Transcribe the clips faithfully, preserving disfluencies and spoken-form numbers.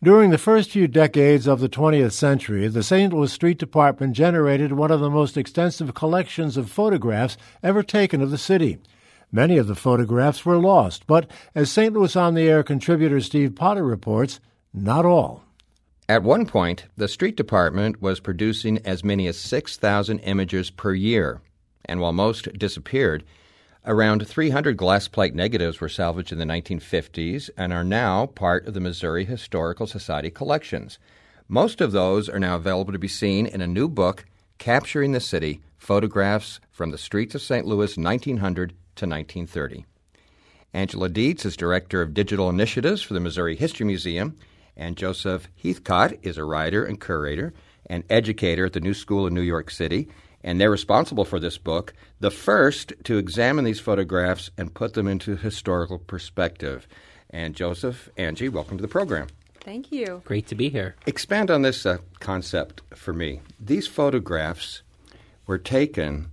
During the first few decades of the twentieth century, the Saint Louis Street Department generated one of the most extensive collections of photographs ever taken of the city. Many of the photographs were lost, but as Saint Louis On the Air contributor Steve Potter reports, not all. At one point, the street department was producing as many as six thousand images per year, and while most disappeared, around three hundred glass plate negatives were salvaged in the nineteen fifties and are now part of the Missouri Historical Society collections. Most of those are now available to be seen in a new book, Capturing the City, Photographs from the Streets of Saint Louis nineteen hundred to nineteen thirty. Angela Dietz is Director of Digital Initiatives for the Missouri History Museum, and Joseph Heathcott is a writer and curator and educator at the New School in New York City, and they're responsible for this book, the first to examine these photographs and put them into historical perspective. And Joseph, Angie, welcome to the program. Thank you. Great to be here. Expand on this uh, concept for me. These photographs were taken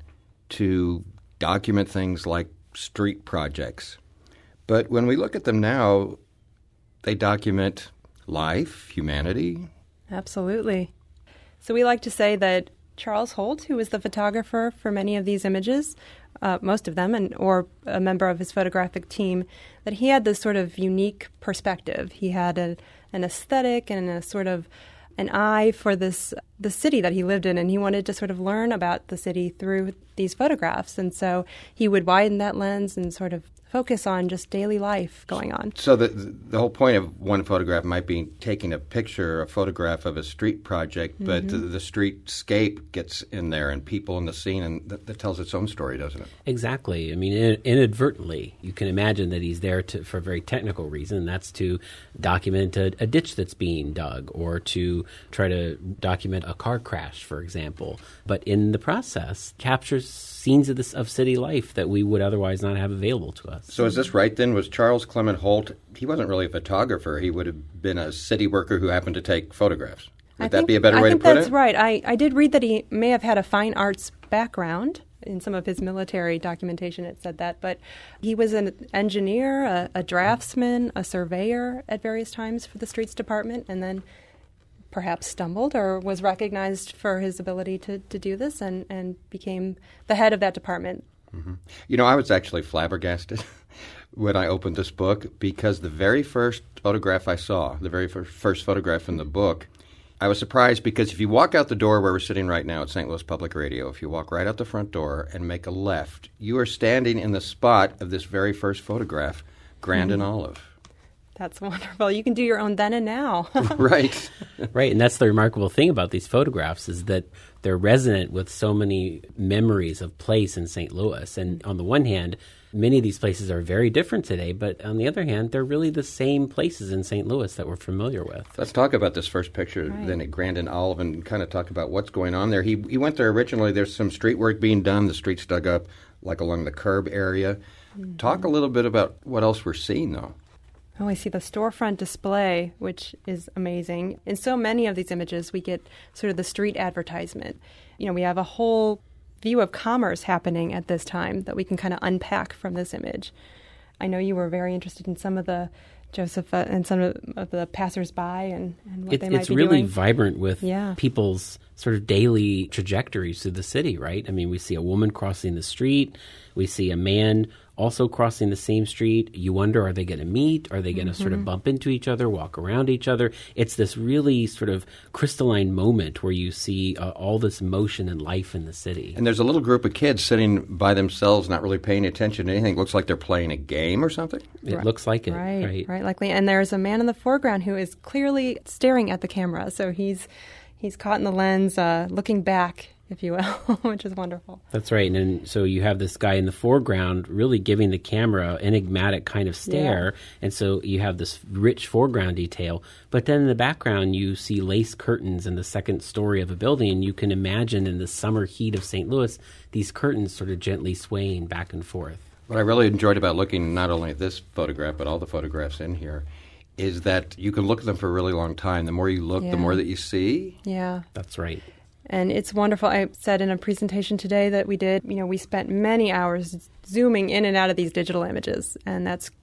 to document things like street projects. But when we look at them now, they document life, humanity. Absolutely. So we like to say that Charles Holt, who was the photographer for many of these images, uh, most of them, and or a member of his photographic team, that he had this sort of unique perspective. He had a, an aesthetic and a sort of an eye for this the city that he lived in, and he wanted to sort of learn about the city through these photographs. And so he would widen that lens and sort of focus on just daily life going on. So the the whole point of one photograph might be taking a picture, a photograph of a street project, mm-hmm. but the, the streetscape gets in there and people in the scene, and that, that tells its own story, doesn't it? Exactly. I mean, in, inadvertently, you can imagine that he's there to, for a very technical reason, and that's to document a, a ditch that's being dug or to try to document a car crash, for example. But in the process, captures scenes of, this, of city life that we would otherwise not have available to us. So is this right then? Was Charles Clement Holt, he wasn't really a photographer. He would have been a city worker who happened to take photographs. Would I that think, be a better I way to think put it? that's right. I, I did read that he may have had a fine arts background. In some of his military documentation, it said that. But he was an engineer, a, a draftsman, a surveyor at various times for the streets department, and then perhaps stumbled or was recognized for his ability to, to do this and, and became the head of that department. Mm-hmm. You know, I was actually flabbergasted when I opened this book because the very first photograph I saw, the very first, first photograph in the book, I was surprised because if you walk out the door where we're sitting right now at Saint Louis Public Radio, if you walk right out the front door and make a left, you are standing in the spot of this very first photograph, Grand mm-hmm. and Olive. That's wonderful. You can do your own then and now. Right. Right, and that's the remarkable thing about these photographs is that they're resonant with so many memories of place in Saint Louis. And on the one hand, many of these places are very different today, but on the other hand, they're really the same places in Saint Louis that we're familiar with. Let's talk about this first picture right. then at Grand and Olive and kind of talk about what's going on there. He he went there originally. There's some street work being done. The streets dug up like along the curb area. Mm-hmm. Talk a little bit about what else we're seeing, though. Oh, I see the storefront display, which is amazing. In so many of these images, we get sort of the street advertisement. You know, we have a whole view of commerce happening at this time that we can kind of unpack from this image. I know you were very interested in some of the, Joseph, uh, and some of, of the passersby and, and what it, they might it's be really doing. vibrant with yeah. people's sort of daily trajectories through the city, right? I mean, we see a woman crossing the street. We see a man also crossing the same street. You wonder, are they going to meet? Are they going to mm-hmm. sort of bump into each other, walk around each other? It's this really sort of crystalline moment where you see uh, all this motion and life in the city. And there's a little group of kids sitting by themselves, not really paying attention to anything. It looks like they're playing a game or something. It right. looks like it. Right, right, right, likely. And there's a man in the foreground who is clearly staring at the camera. So he's he's caught in the lens, uh, looking back, if you will, which is wonderful. That's right. And then, so you have this guy in the foreground really giving the camera enigmatic kind of stare. Yeah. And so you have this rich foreground detail. But then in the background, you see lace curtains in the second story of a building. And you can imagine in the summer heat of Saint Louis, these curtains sort of gently swaying back and forth. What I really enjoyed about looking not only at this photograph, but all the photographs in here, is that you can look at them for a really long time. The more you look, yeah. the more that you see. Yeah. That's right. And it's wonderful. I said in a presentation today that we did, you know, we spent many hours zooming in and out of these digital images, and that's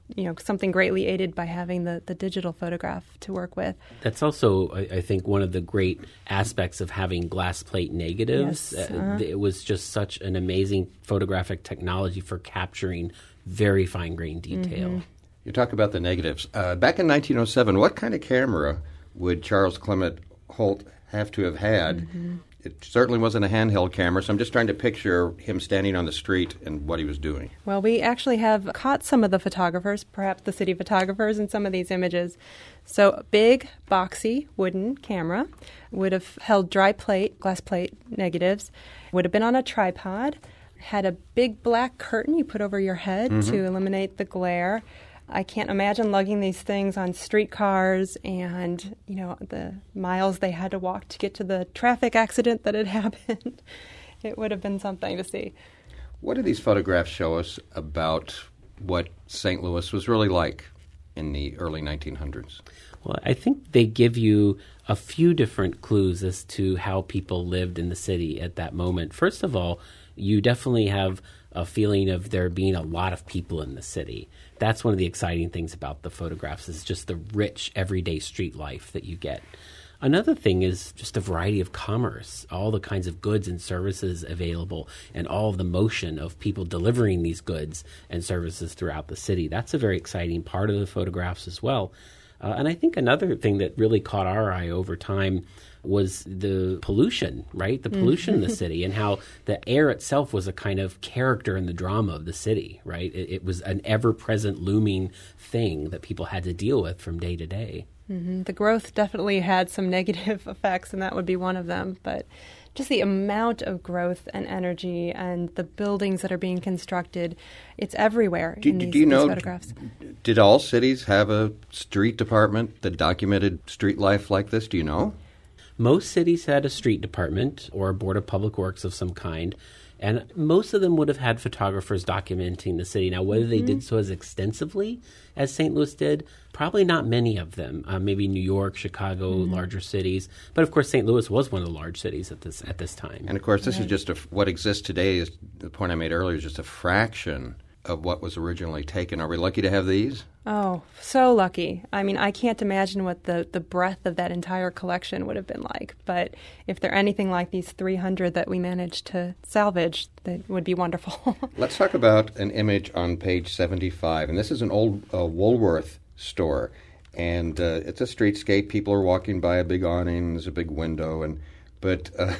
you know, something greatly aided by having the, the digital photograph to work with. That's also, I, I think, one of the great aspects of having glass plate negatives. Yes, uh, uh-huh. It was just such an amazing photographic technology for capturing very fine-grained detail. Mm-hmm. You talk about the negatives. Uh, back in nineteen oh seven, what kind of camera would Charles Clement Holt have to have had? Mm-hmm. It certainly wasn't a handheld camera, so I'm just trying to picture him standing on the street and what he was doing. Well, we actually have caught some of the photographers, perhaps the city photographers, in some of these images. So a big, boxy, wooden camera would have held dry plate, glass plate negatives, would have been on a tripod, had a big black curtain you put over your head mm-hmm. to eliminate the glare. I can't imagine lugging these things on streetcars and, you know, the miles they had to walk to get to the traffic accident that had happened. It would have been something to see. What do these photographs show us about what Saint Louis was really like in the early nineteen hundreds? Well, I think they give you a few different clues as to how people lived in the city at that moment. First of all, you definitely have a feeling of there being a lot of people in the city. That's one of the exciting things about the photographs is just the rich everyday street life that you get. Another thing is just a variety of commerce, all the kinds of goods and services available, and all of the motion of people delivering these goods and services throughout the city. That's a very exciting part of the photographs as well. Uh, and I think another thing that really caught our eye over time was the pollution, right? The pollution in the city and how the air itself was a kind of character in the drama of the city, right? It, it was an ever-present looming thing that people had to deal with from day to day. Mm-hmm. The growth definitely had some negative effects, and that would be one of them. But just the amount of growth and energy and the buildings that are being constructed, it's everywhere do, in these, do you these know, photographs. Did all cities have a street department that documented street life like this? Do you know? Most cities had a street department or a board of public works of some kind, and most of them would have had photographers documenting the city. Now, whether they mm-hmm. did so as extensively as Saint Louis did, probably not many of them. Uh, maybe New York, Chicago, mm-hmm. larger cities. But, of course, Saint Louis was one of the large cities at this at this time. And, of course, this right. is just a, what exists today is the point I made earlier is just a fraction of what was originally taken. Are we lucky to have these? Oh, so lucky. I mean, I can't imagine what the, the breadth of that entire collection would have been like. But if they're anything like these three hundred that we managed to salvage, that would be wonderful. Let's talk about an image on page seventy-five. And this is an old uh, Woolworth store. And uh, it's a streetscape. People are walking by a big awning. There's a big window. And But uh,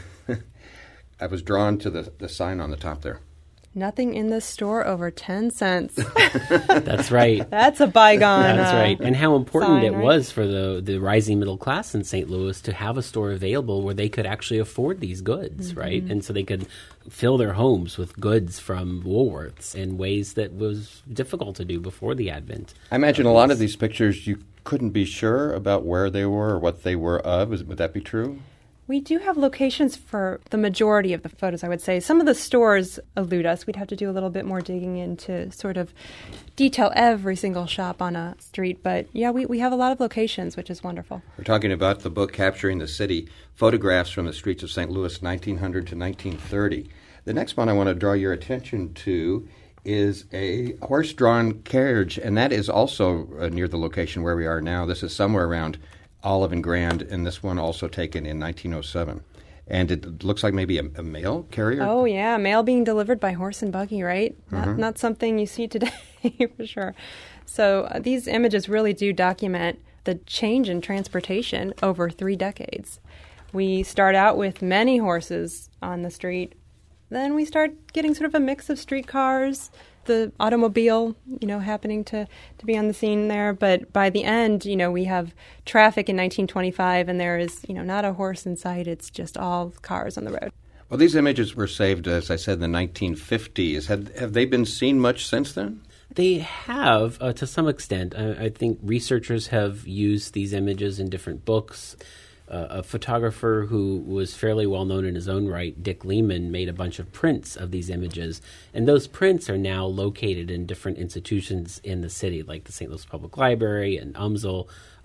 I was drawn to the, the sign on the top there. Nothing in this store over ten cents. That's right. That's a bygone. That's uh, right. And how important sign, it right? was for the, the rising middle class in Saint Louis to have a store available where they could actually afford these goods, mm-hmm. right? And so they could fill their homes with goods from Woolworths in ways that was difficult to do before the advent. I imagine a lot of these pictures you couldn't be sure about where they were or what they were of. Would that be true? We do have locations for the majority of the photos, I would say. Some of the stores elude us. We'd have to do a little bit more digging in to sort of detail every single shop on a street. But, yeah, we, we have a lot of locations, which is wonderful. We're talking about the book, Capturing the City, Photographs from the Streets of Saint Louis, nineteen hundred to nineteen thirty. The next one I want to draw your attention to is a horse-drawn carriage, and that is also uh, near the location where we are now. This is somewhere around Olive and Grand, and this one also taken in nineteen oh seven. And it looks like maybe a, a mail carrier? Oh, yeah, mail being delivered by horse and buggy, right? Not, Mm-hmm. not something you see today, for sure. So uh, these images really do document the change in transportation over three decades. We start out with many horses on the street. Then we start getting sort of a mix of streetcars, the automobile, you know, happening to, to be on the scene there. But by the end, you know, we have traffic in nineteen twenty-five, and there is, you know, not a horse in sight. It's just all cars on the road. Well, these images were saved, as I said, in the nineteen fifties. Have, have they been seen much since then? They have, uh, to some extent. I, I think researchers have used these images in different books. Uh, a photographer who was fairly well known in his own right, Dick Lehman, made a bunch of prints of these images. And those prints are now located in different institutions in the city, like the Saint Louis Public Library and U M S L.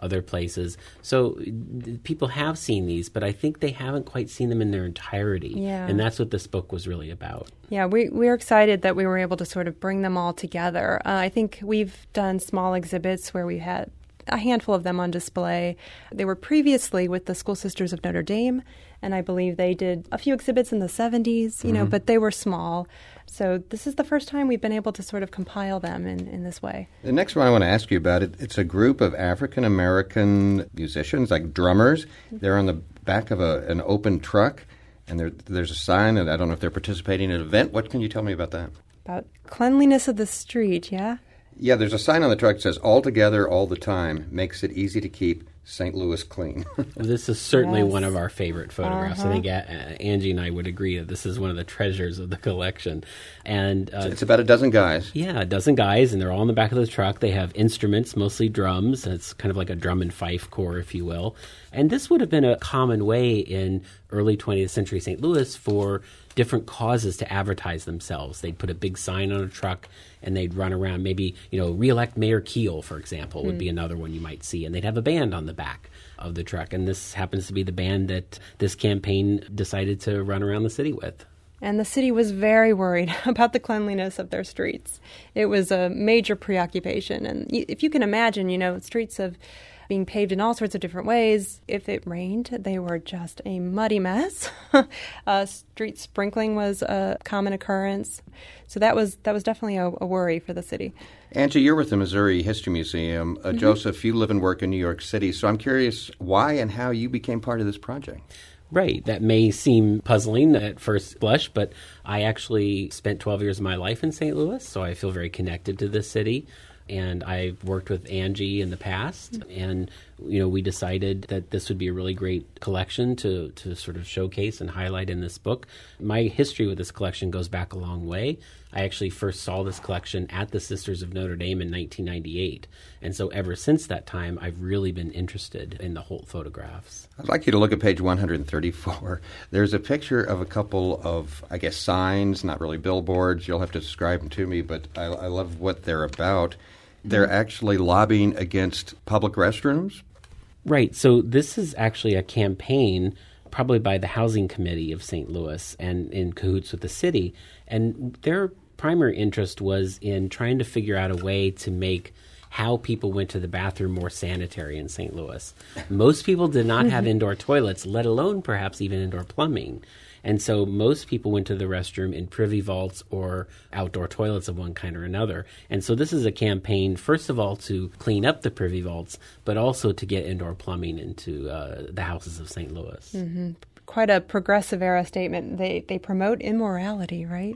other places. So people have seen these, but I think they haven't quite seen them in their entirety. Yeah. And that's what this book was really about. Yeah, we, we're excited that we were able to sort of bring them all together. Uh, I think we've done small exhibits where we had a handful of them on display. They were previously with the School Sisters of Notre Dame, and I believe they did a few exhibits in the seventies, you mm-hmm. know, but they were small. So this is the first time we've been able to sort of compile them in, in this way. The next one I want to ask you about, it, it's a group of African-American musicians, like drummers. They're on the back of a, an open truck, and there, there's a sign, and I don't know if they're participating in an event. What can you tell me about that? About cleanliness of the street, yeah? Yeah, there's a sign on the truck that says, all together, all the time, makes it easy to keep Saint Louis clean. This is certainly yes. one of our favorite photographs. Uh-huh. I think uh, Angie and I would agree that this is one of the treasures of the collection. And uh, it's about a dozen guys. Yeah, a dozen guys, and they're all in the back of the truck. They have instruments, mostly drums. It's kind of like a drum and fife corps, if you will. And this would have been a common way in early twentieth century Saint Louis for different causes to advertise themselves. They'd put a big sign on a truck, and they'd run around. Maybe, you know, re-elect Mayor Keel, for example, would mm. be another one you might see. And they'd have a band on the back of the truck. And this happens to be the band that this campaign decided to run around the city with. And the city was very worried about the cleanliness of their streets. It was a major preoccupation. And if you can imagine, you know, streets of being paved in all sorts of different ways. If it rained, they were just a muddy mess. uh, street sprinkling was a common occurrence. So that was that was definitely a, a worry for the city. Angie, you're with the Missouri History Museum. Uh, mm-hmm. Joseph, you live and work in New York City. So I'm curious why and how you became part of this project. Right. That may seem puzzling at first blush, but I actually spent twelve years of my life in Saint Louis, so I feel very connected to this city. And I've worked with Angie in the past, and you know, we decided that this would be a really great collection to to sort of showcase and highlight in this book. My history with this collection goes back a long way. I actually first saw this collection at the Sisters of Notre Dame in nineteen ninety-eight, and so ever since that time, I've really been interested in the Holt photographs. I'd like you to look at page one hundred thirty-four. There's a picture of a couple of, I guess, signs, not really billboards. You'll have to describe them to me, but I, I love what they're about. They're actually lobbying against public restrooms? Right. So this is actually a campaign probably by the Housing Committee of Saint Louis and in cahoots with the city. And their primary interest was in trying to figure out a way to make how people went to the bathroom more sanitary in Saint Louis. Most people did not have indoor toilets, let alone perhaps even indoor plumbing. And so most people went to the restroom in privy vaults or outdoor toilets of one kind or another. And so this is a campaign, first of all, to clean up the privy vaults, but also to get indoor plumbing into uh, the houses of Saint Louis. Mm-hmm. Quite a progressive era statement. They they promote immorality, right?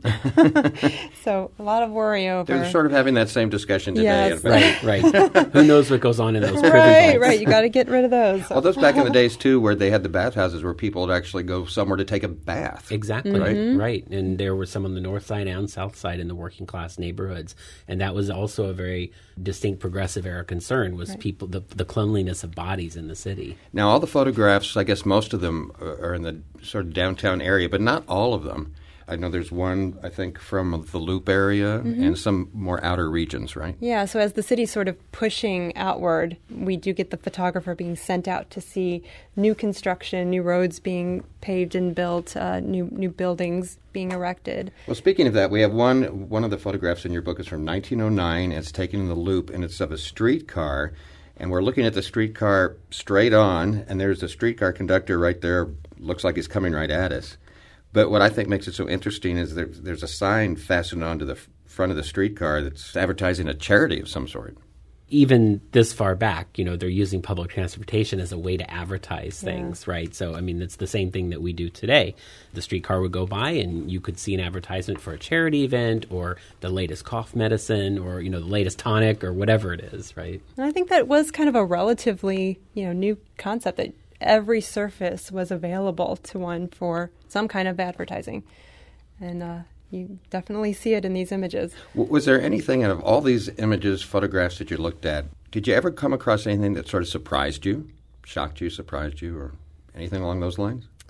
So a lot of worry over. They're sort of having that same discussion today. Yes. Right, right. Who knows what goes on in those privy Right, vaults? right. You got to get rid of those. Well, those back in the days, too, where they had the bathhouses where people would actually go somewhere to take a bath. Exactly, mm-hmm. right. right. And there were some on the north side and south side in the working class neighborhoods. And that was also a very distinct progressive era concern, was right. people the, the cleanliness of bodies in the city. Now, all the photographs, I guess most of them are in the sort of downtown area, but not all of them. I know there's one, I think, from the Loop area mm-hmm. and some more outer regions, right? Yeah, so as the city's sort of pushing outward, we do get the photographer being sent out to see new construction, new roads being paved and built, uh, new new buildings being erected. Well, speaking of that, we have one, one of the photographs in your book is from nineteen oh nine. It's taken in the Loop, and it's of a streetcar. And we're looking at the streetcar straight on, and there's a streetcar conductor right there. Looks like he's coming right at us. But what I think makes it so interesting is there, there's a sign fastened onto the f- front of the streetcar that's advertising a charity of some sort. Even this far back, you know, they're using public transportation as a way to advertise yeah. things, right? So, I mean, it's the same thing that we do today. The streetcar would go by and you could see an advertisement for a charity event or the latest cough medicine or, you know, the latest tonic or whatever it is, right? And I think that was kind of a relatively, you know, new concept that every surface was available to one for some kind of advertising. And uh, you definitely see it in these images. Was there anything out of all these images, photographs that you looked at, did you ever come across anything that sort of surprised you, shocked you, surprised you, or anything along those lines?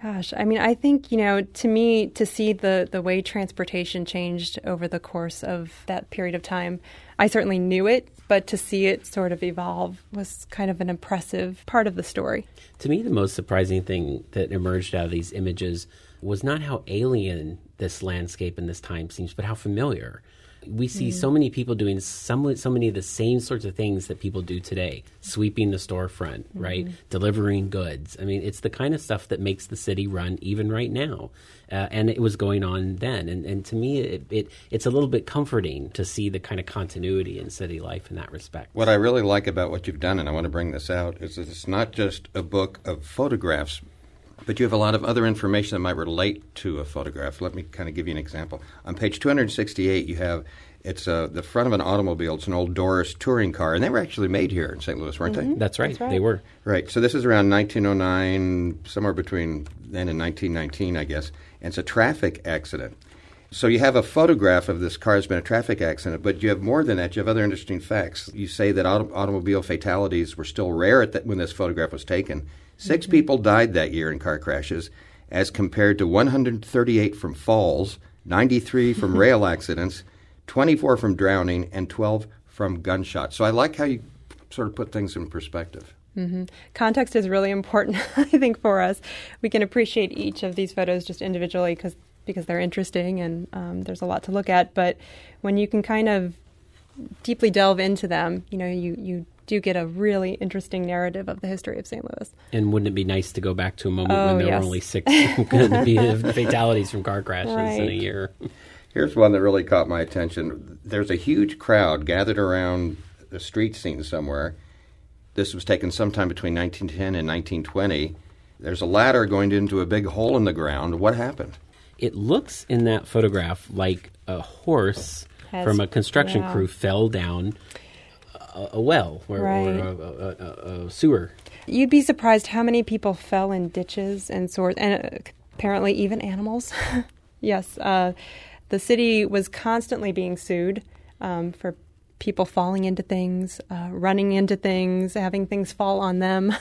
Gosh, I mean, I think, you know, to me, to see the, the way transportation changed over the course of that period of time, I certainly knew it, but to see it sort of evolve was kind of an impressive part of the story. To me, the most surprising thing that emerged out of these images was not how alien this landscape and this time seems, but how familiar. We see mm. so many people doing some, so many of the same sorts of things that people do today, sweeping the storefront, mm-hmm. right, delivering goods. I mean, it's the kind of stuff that makes the city run even right now. Uh, and it was going on then. And, and to me, it, it it's a little bit comforting to see the kind of continuity in city life in that respect. What I really like about what you've done, and I want to bring this out, is that it's not just a book of photographs, but you have a lot of other information that might relate to a photograph. Let me kind of give you an example. On page two hundred sixty-eight, you have it's uh, the front of an automobile. It's an old Doris touring car, and they were actually made here in Saint Louis, weren't mm-hmm. they? That's right. That's right. They were. Right. So this is around nineteen oh nine, somewhere between then and nineteen nineteen, I guess. And it's a traffic accident. So you have a photograph of this car has been a traffic accident, but you have more than that. You have other interesting facts. You say that auto- automobile fatalities were still rare at that when this photograph was taken. Six mm-hmm. people died that year in car crashes, as compared to one hundred thirty-eight from falls, ninety-three from rail accidents, twenty-four from drowning, and twelve from gunshots. So I like how you sort of put things in perspective. Mm-hmm. Context is really important, I think, for us. We can appreciate each of these photos just individually because because they're interesting and um, there's a lot to look at. But when you can kind of deeply delve into them, you know, you, you do get a really interesting narrative of the history of Saint Louis. And wouldn't it be nice to go back to a moment oh, when there yes. were only six fatalities from car crashes right. in a year? Here's one that really caught my attention. There's a huge crowd gathered around a street scene somewhere. This was taken sometime between nineteen ten and nineteen twenty. There's a ladder going into a big hole in the ground. What happened? It looks in that photograph like a horse Has, from a construction yeah. crew fell down a, a well or, right. or a, a, a, a sewer. You'd be surprised how many people fell in ditches and swords, and uh, apparently even animals. Yes, uh, the city was constantly being sued um, for people falling into things, uh, running into things, having things fall on them.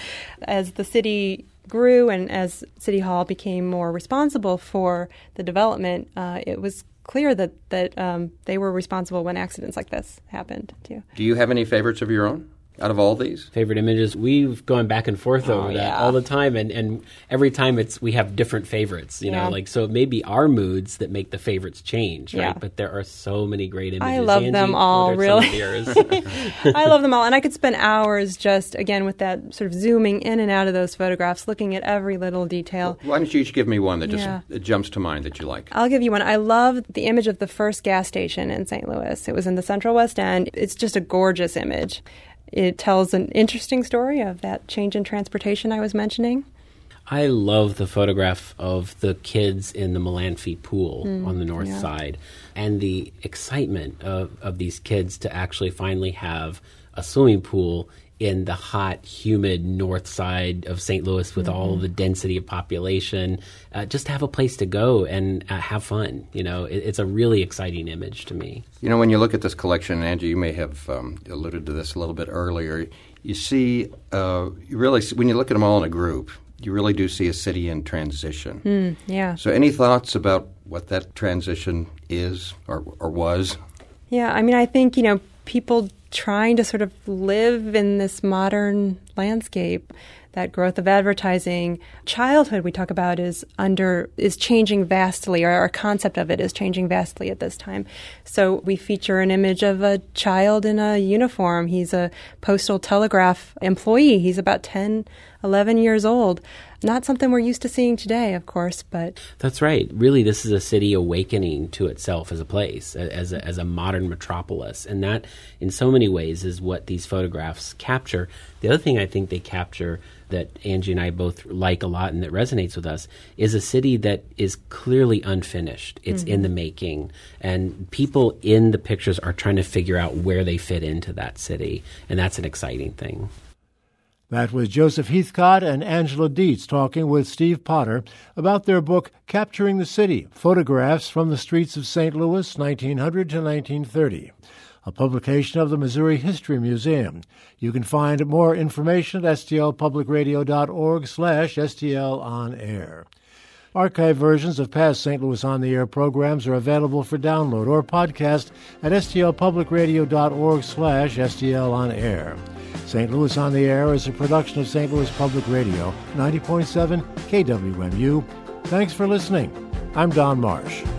As the city grew and as City Hall became more responsible for the development, uh, it was clear that, that um, they were responsible when accidents like this happened, too. Do you have any favorites of your own out of all these? Favorite images? We've gone back and forth Oh, over that yeah. all the time, and, and every time it's we have different favorites, you Yeah. know, like, so it may be our moods that make the favorites change, right? Yeah. But there are so many great images. I love Angie, them all, what are some really. of yours? I love them all, and I could spend hours just, again, with that sort of zooming in and out of those photographs, looking at every little detail. Why don't you each give me one that just Yeah. it jumps to mind that you like? I'll give you one. I love the image of the first gas station in Saint Louis. It was in the Central West End. It's just a gorgeous image. It tells an interesting story of that change in transportation I was mentioning. I love the photograph of the kids in the Melanphy pool Mm, on the north yeah. side and the excitement of, of these kids to actually finally have a swimming pool in the hot, humid north side of Saint Louis with mm-hmm. all the density of population, uh, just to have a place to go and uh, have fun. You know, it, it's a really exciting image to me. You know, when you look at this collection, Angie, you may have um, alluded to this a little bit earlier, you see, uh, you really, see, when you look at them all in a group, you really do see a city in transition. Mm, yeah. So any thoughts about what that transition is or, or was? Yeah, I mean, I think, you know, people trying to sort of live in this modern landscape, that growth of advertising. Childhood, we talk about, is under is changing vastly, or our concept of it is changing vastly at this time. So we feature an image of a child in a uniform. He's a postal telegraph employee. He's about ten, eleven years old. Not something we're used to seeing today, of course, but... That's right. Really, this is a city awakening to itself as a place, as a, as a modern metropolis. And that, in so many ways, is what these photographs capture. The other thing I think they capture that Angie and I both like a lot and that resonates with us is a city that is clearly unfinished. It's mm-hmm. in the making. And people in the pictures are trying to figure out where they fit into that city. And that's an exciting thing. That was Joseph Heathcott and Angela Dietz talking with Steve Potter about their book, Capturing the City, Photographs from the Streets of Saint Louis, nineteen hundred to nineteen thirty. a publication of the Missouri History Museum. You can find more information at stlpublicradio.org slash STL on air. Archive versions of past Saint Louis On the Air programs are available for download or podcast at stlpublicradio.org slash STL on air. Saint Louis On the Air is a production of Saint Louis Public Radio, ninety point seven K W M U. Thanks for listening. I'm Don Marsh.